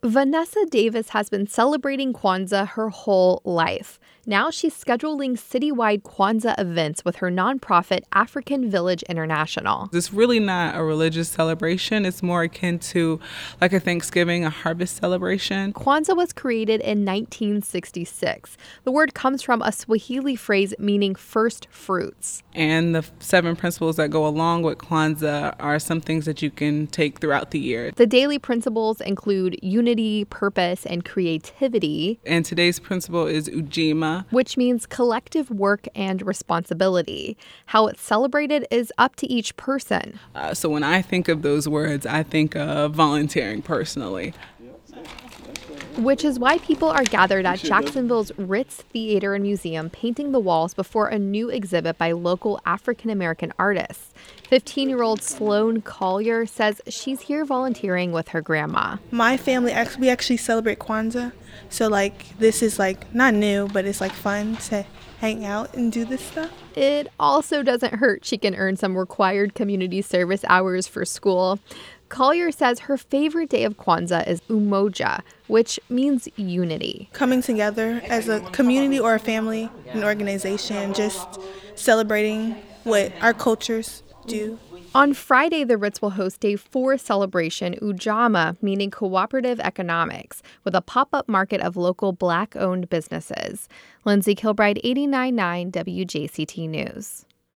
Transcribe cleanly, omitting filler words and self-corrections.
Vanessa Davis has been celebrating Kwanzaa her whole life. Now she's scheduling citywide Kwanzaa events with her nonprofit African Village International. It's really not a religious celebration. It's more akin to like a Thanksgiving, a harvest celebration. Kwanzaa was created in 1966. The word comes from a Swahili phrase meaning first fruits. And the 7 principles that go along with Kwanzaa are some things that you can take throughout the year. The daily principles include unity, purpose, and creativity. And today's principle is Ujima, which means collective work and responsibility. How it's celebrated is up to each person. So when I think of those words, I think of volunteering personally. Which is why people are gathered at Jacksonville's Ritz Theater and Museum painting the walls before a new exhibit by local African-American artists. 15-year-old Sloan Collier says she's here volunteering with her grandma. My family, we actually celebrate Kwanzaa. So, this is, not new, but it's, fun to hang out and do this stuff. It also doesn't hurt she can earn some required community service hours for school. Collier says her favorite day of Kwanzaa is Umoja, which means unity. Coming together as a community or a family, an organization, just celebrating what our cultures do. On Friday, the Ritz will host Day 4 celebration, Ujamaa, meaning cooperative economics, with a pop-up market of local Black-owned businesses. Lindsay Kilbride, 89.9 WJCT News.